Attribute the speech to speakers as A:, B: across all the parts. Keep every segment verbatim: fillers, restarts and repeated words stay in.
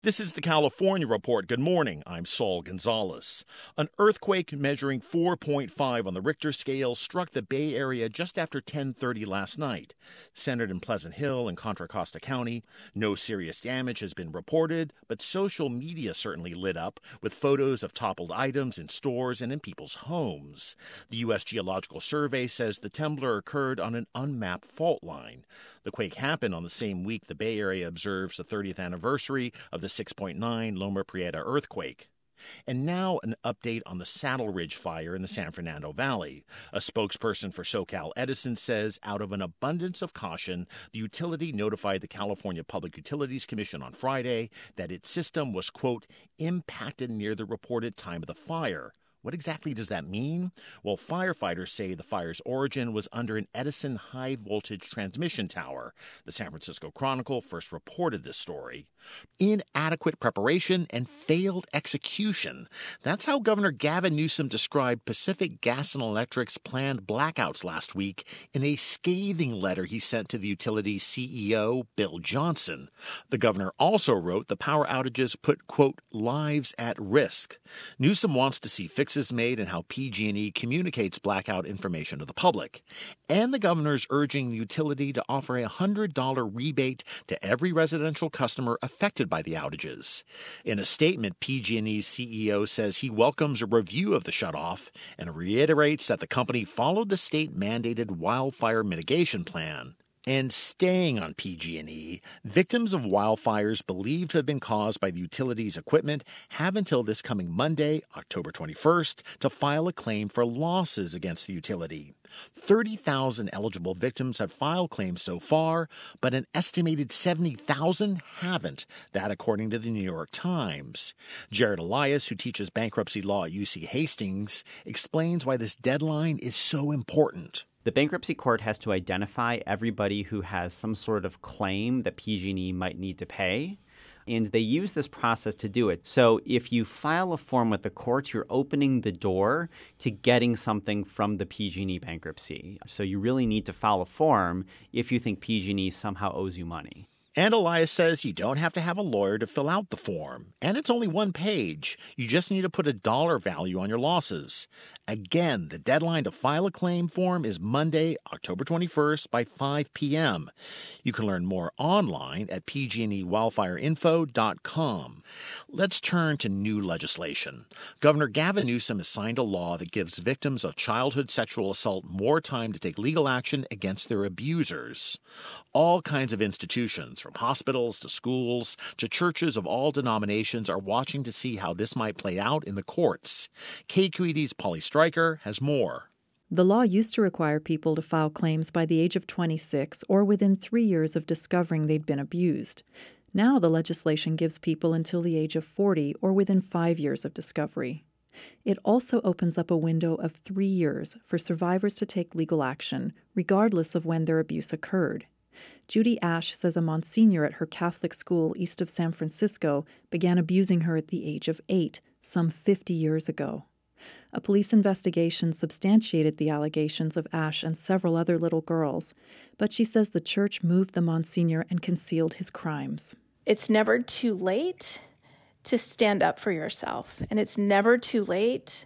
A: This is the California Report. Good morning. I'm Saul Gonzalez. An earthquake measuring four point five on the Richter scale struck the Bay Area just after ten thirty last night. Centered in Pleasant Hill and Contra Costa County, no serious damage has been reported, but social media certainly lit up with photos of toppled items in stores and in people's homes. The U S Geological Survey says the tremor occurred on an unmapped fault line. The quake happened on the same week the Bay Area observes the thirtieth anniversary of the six point nine Loma Prieta earthquake. And now an update on the Saddle Ridge fire in the San Fernando Valley. A spokesperson for SoCal Edison says out of an abundance of caution, the utility notified the California Public Utilities Commission on Friday that its system was, quote, impacted near the reported time of the fire. What exactly does that mean? Well, firefighters say the fire's origin was under an Edison high-voltage transmission tower. The San Francisco Chronicle first reported this story. Inadequate preparation and failed execution. That's how Governor Gavin Newsom described Pacific Gas and Electric's planned blackouts last week in a scathing letter he sent to the utility's C E O, Bill Johnson. The governor also wrote the power outages put, quote, lives at risk. Newsom wants to see fixes made in how P G and E communicates blackout information to the public. And the governor's urging the utility to offer a one hundred dollars rebate to every residential customer affected by the outages. In a statement, P G and E's C E O says he welcomes a review of the shutoff and reiterates that the company followed the state-mandated wildfire mitigation plan. And staying on P G and E, victims of wildfires believed to have been caused by the utility's equipment have until this coming Monday, October twenty-first, to file a claim for losses against the utility. thirty thousand eligible victims have filed claims so far, but an estimated seventy thousand haven't, that according to the New York Times. Jared Elias, who teaches bankruptcy law at U C Hastings, explains why this deadline is so important.
B: The bankruptcy court has to identify everybody who has some sort of claim that P G and E might need to pay, and they use this process to do it. So if you file a form with the court, you're opening the door to getting something from the P G and E bankruptcy. So you really need to file a form if you think P G and E somehow owes you money.
A: And Elias says you don't have to have a lawyer to fill out the form. And it's only one page. You just need to put a dollar value on your losses. Again, the deadline to file a claim form is Monday, October twenty-first by five p.m. You can learn more online at p g and e wildfire info dot com. Let's turn to new legislation. Governor Gavin Newsom has signed a law that gives victims of childhood sexual assault more time to take legal action against their abusers. All kinds of institutions, from hospitals to schools to churches of all denominations, are watching to see how this might play out in the courts. K Q E D's Polly Stryker has more.
C: The law used to require people to file claims by the age of twenty-six or within three years of discovering they'd been abused. Now the legislation gives people until the age of forty or within five years of discovery. It also opens up a window of three years for survivors to take legal action, regardless of when their abuse occurred. Judy Ash says a Monsignor at her Catholic school east of San Francisco began abusing her at the age of eight, some fifty years ago. A police investigation substantiated the allegations of Ash and several other little girls, but she says the church moved the Monsignor and concealed his crimes.
D: It's never too late to stand up for yourself, and it's never too late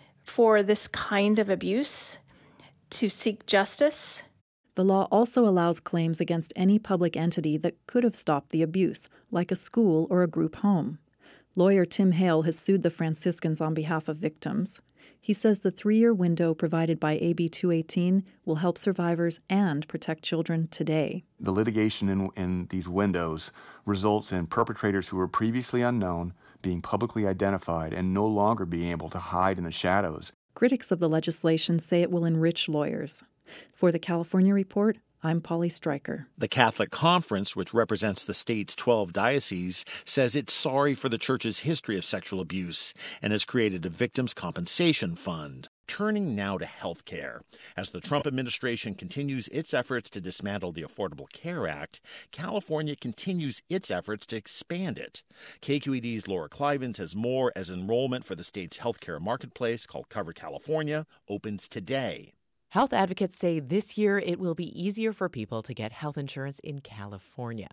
D: for this kind of abuse to seek justice.
C: The law also allows claims against any public entity that could have stopped the abuse, like a school or a group home. Lawyer Tim Hale has sued the Franciscans on behalf of victims. He says the three-year window provided by A B two eighteen will help survivors and protect children today.
E: The litigation in, in these windows results in perpetrators who were previously unknown being publicly identified and no longer being able to hide in the shadows.
C: Critics of the legislation say it will enrich lawyers. For the California Report, I'm Polly Stryker.
A: The Catholic Conference, which represents the state's twelve dioceses, says it's sorry for the church's history of sexual abuse and has created a victims' compensation fund. Turning now to health care. As the Trump administration continues its efforts to dismantle the Affordable Care Act, California continues its efforts to expand it. K Q E D's Laura Clivens has more as enrollment for the state's health care marketplace called Cover California opens today.
F: Health advocates say this year it will be easier for people to get health insurance in California.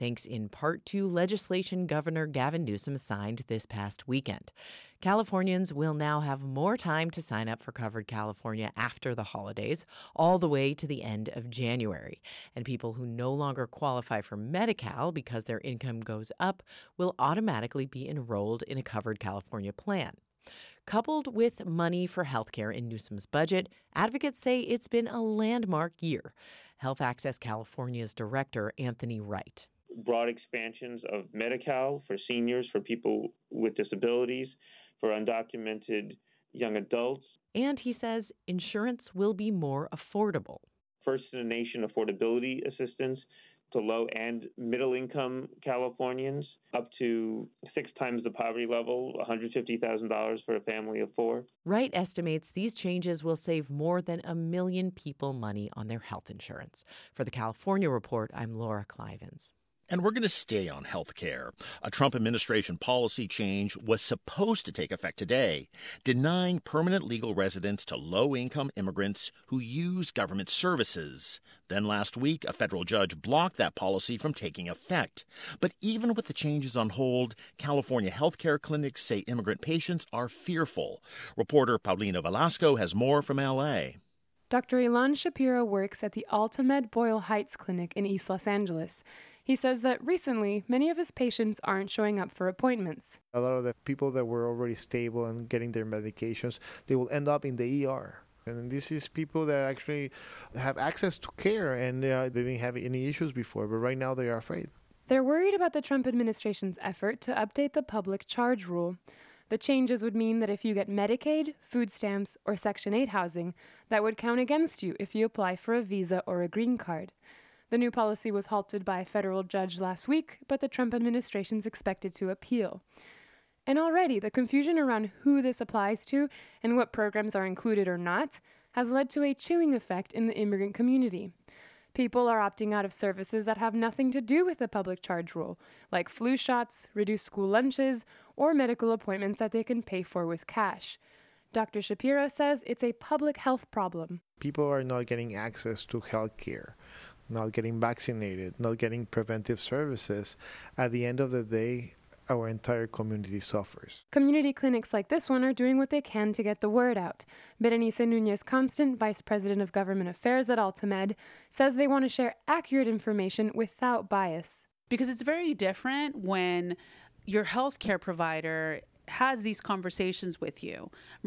F: thanks in part to legislation Governor Gavin Newsom signed this past weekend. Californians will now have more time to sign up for Covered California after the holidays, all the way to the end of January. And people who no longer qualify for Medi-Cal because their income goes up will automatically be enrolled in a Covered California plan. Coupled with money for healthcare in Newsom's budget, advocates say it's been a landmark year. Health Access California's director, Anthony Wright.
G: Broad expansions of Medi-Cal for seniors, for people with disabilities, for undocumented young adults.
F: And he says insurance will be more affordable.
G: First in the nation affordability assistance to low and middle income Californians, up to six times the poverty level, one hundred fifty thousand dollars for a family of four.
F: Wright estimates these changes will save more than a million people money on their health insurance. For the California Report, I'm Laura Clivens.
A: And we're going to stay on health care. A Trump administration policy change was supposed to take effect today, denying permanent legal residence to low-income immigrants who use government services. Then last week, a federal judge blocked that policy from taking effect. But even with the changes on hold, California health care clinics say immigrant patients are fearful. Reporter Paulina Velasco has more from L A.
H: Doctor Ilan Shapiro works at the Altamed Boyle Heights Clinic in East Los Angeles. He says that recently, many of his patients aren't showing up for appointments.
I: A lot of the people that were already stable and getting their medications, they will end up in the E R. And this is people that actually have access to care and uh, they didn't have any issues before, but right now they are afraid.
H: They're worried about the Trump administration's effort to update the public charge rule. The changes would mean that if you get Medicaid, food stamps, or Section eight housing, that would count against you if you apply for a visa or a green card. The new policy was halted by a federal judge last week, but the Trump administration is expected to appeal. And already, the confusion around who this applies to and what programs are included or not has led to a chilling effect in the immigrant community. People are opting out of services that have nothing to do with the public charge rule, like flu shots, reduced school lunches, or medical appointments that they can pay for with cash. Doctor Shapiro says it's a public health problem.
I: People are not getting access to health care, not getting vaccinated, not getting preventive services. At the end of the day, our entire community suffers.
H: Community clinics like this one are doing what they can to get the word out. Berenice Nunez-Constant, Vice President of Government Affairs at Altamed, says they want to share accurate information without bias.
J: Because it's very different when your healthcare provider has these conversations with you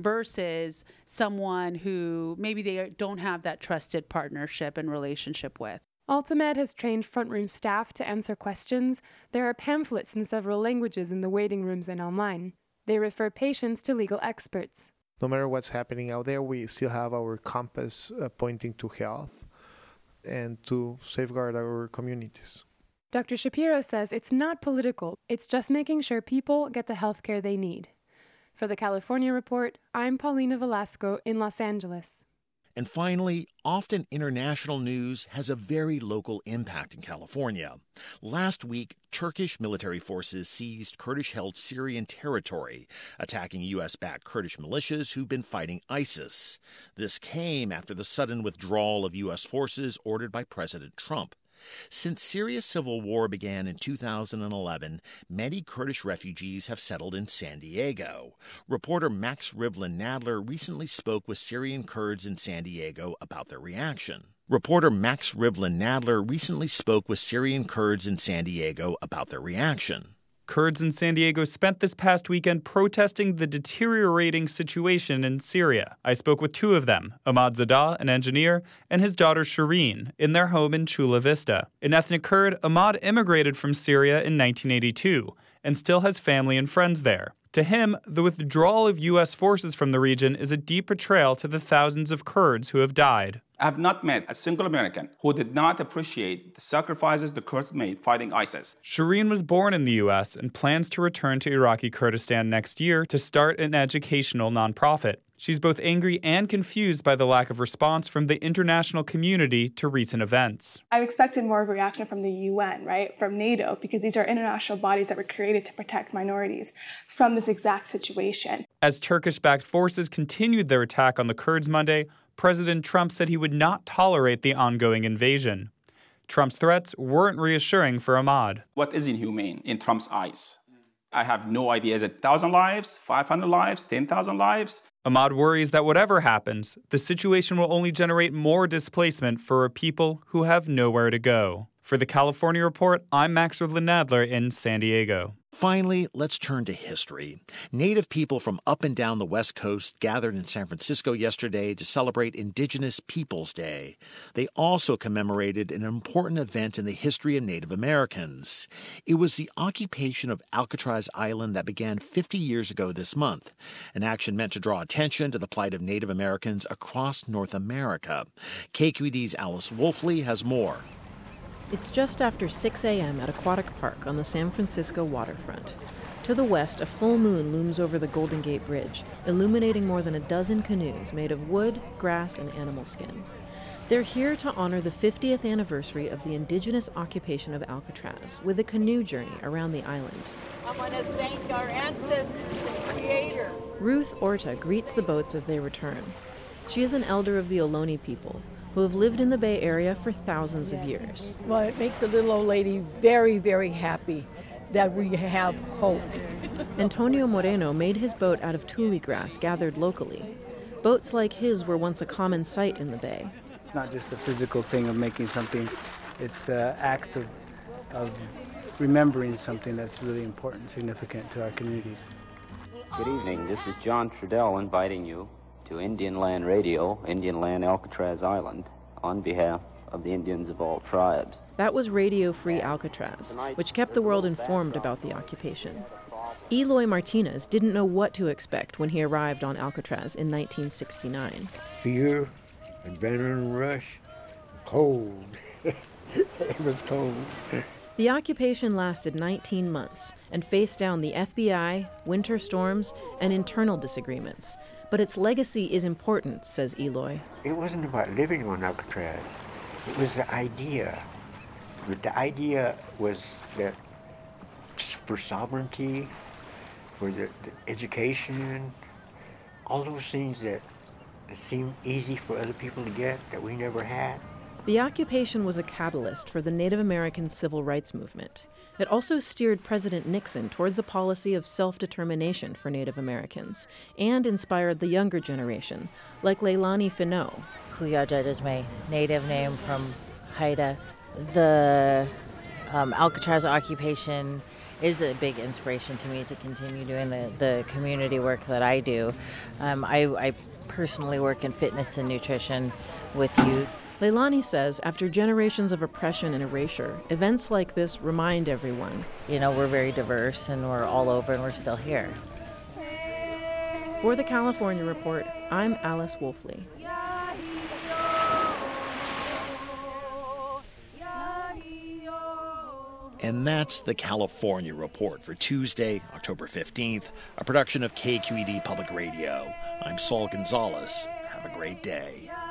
J: versus someone who maybe they don't have that trusted partnership and relationship with.
H: Altamed has trained front-room staff to answer questions. There are pamphlets in several languages in the waiting rooms and online. They refer patients to legal experts.
I: No matter what's happening out there, we still have our compass uh, pointing to health and to safeguard our communities.
H: Doctor Shapiro says it's not political. It's just making sure people get the health care they need. For the California Report, I'm Paulina Velasco in Los Angeles.
A: And finally, often international news has a very local impact in California. Last week, Turkish military forces seized Kurdish-held Syrian territory, attacking U S-backed Kurdish militias who've been fighting ISIS. This came after the sudden withdrawal of U S forces ordered by President Trump. Since Syria's civil war began in two thousand eleven, many Kurdish refugees have settled in San Diego. Reporter Max Rivlin-Nadler recently spoke with Syrian Kurds in San Diego about their reaction. Reporter Max Rivlin-Nadler recently spoke with Syrian Kurds in San Diego about their reaction.
K: Kurds in San Diego spent this past weekend protesting the deteriorating situation in Syria. I spoke with two of them, Ahmad Zadeh, an engineer, and his daughter Shireen, in their home in Chula Vista. An ethnic Kurd, Ahmad immigrated from Syria in nineteen eighty-two and still has family and friends there. To him, the withdrawal of U S forces from the region is a deep betrayal to the thousands of Kurds who have died.
L: I have not met a single American who did not appreciate the sacrifices the Kurds made fighting ISIS.
K: Shireen was born in the U S and plans to return to Iraqi Kurdistan next year to start an educational nonprofit. She's both angry and confused by the lack of response from the international community to recent events.
M: I expected more of a reaction from the U N, right, from NATO, because these are international bodies that were created to protect minorities from this exact situation.
K: As Turkish-backed forces continued their attack on the Kurds Monday, President Trump said he would not tolerate the ongoing invasion. Trump's threats weren't reassuring for Ahmad.
L: What is inhumane in Trump's eyes? I have no idea. Is it one thousand lives, five hundred lives, ten thousand lives?
K: Ahmad worries that whatever happens, the situation will only generate more displacement for people who have nowhere to go. For the California Report, I'm Max Rudlin-Nadler in San Diego.
A: Finally, let's turn to history. Native people from up and down the West Coast gathered in San Francisco yesterday to celebrate Indigenous Peoples Day. They also commemorated an important event in the history of Native Americans. It was the occupation of Alcatraz Island that began fifty years ago this month, an action meant to draw attention to the plight of Native Americans across North America. K Q E D's Alice Wolfley has more.
N: It's just after six a.m. at Aquatic Park on the San Francisco waterfront. To the west, a full moon looms over the Golden Gate Bridge, illuminating more than a dozen canoes made of wood, grass, and animal skin. They're here to honor the fiftieth anniversary of the indigenous occupation of Alcatraz with a canoe journey around the island.
O: I want to thank our ancestors and Creator.
N: Ruth Orta greets the boats as they return. She is an elder of the Ohlone people, who have lived in the Bay Area for thousands of years.
O: Well, it makes the little old lady very, very happy that we have hope.
N: Antonio Moreno made his boat out of tule grass gathered locally. Boats like his were once a common sight in the Bay.
P: It's not just the physical thing of making something, it's the act of, of remembering something that's really important, significant to our communities.
Q: Good evening, this is John Trudell inviting you to Indian Land Radio, Indian Land Alcatraz Island, on behalf of the Indians of all tribes.
N: That was Radio Free Alcatraz, which kept the world informed about the occupation. Eloy Martinez didn't know what to expect when he arrived on Alcatraz in nineteen sixty-nine.
R: Fear, adrenaline rush, cold. It was cold.
N: The occupation lasted nineteen months and faced down the F B I, winter storms, and internal disagreements. But its legacy is important, says Eloy.
R: It wasn't about living on Alcatraz. It was the idea. The idea was that for sovereignty, for the, the education, all those things that, that seemed easy for other people to get that we never had.
N: The occupation was a catalyst for the Native American civil rights movement. It also steered President Nixon towards a policy of self-determination for Native Americans and inspired the younger generation, like Leilani Finot.
S: Kuyajat is my native name from Haida. The um, Alcatraz occupation is a big inspiration to me to continue doing the, the community work that I do. Um, I, I personally work in fitness and nutrition with youth.
N: Leilani says after generations of oppression and erasure, events like this remind everyone.
S: You know, we're very diverse and we're all over and we're still here.
N: For the California Report, I'm Alice Wolfley.
A: And that's the California Report for Tuesday, October fifteenth, a production of K Q E D Public Radio. I'm Saul Gonzalez. Have a great day.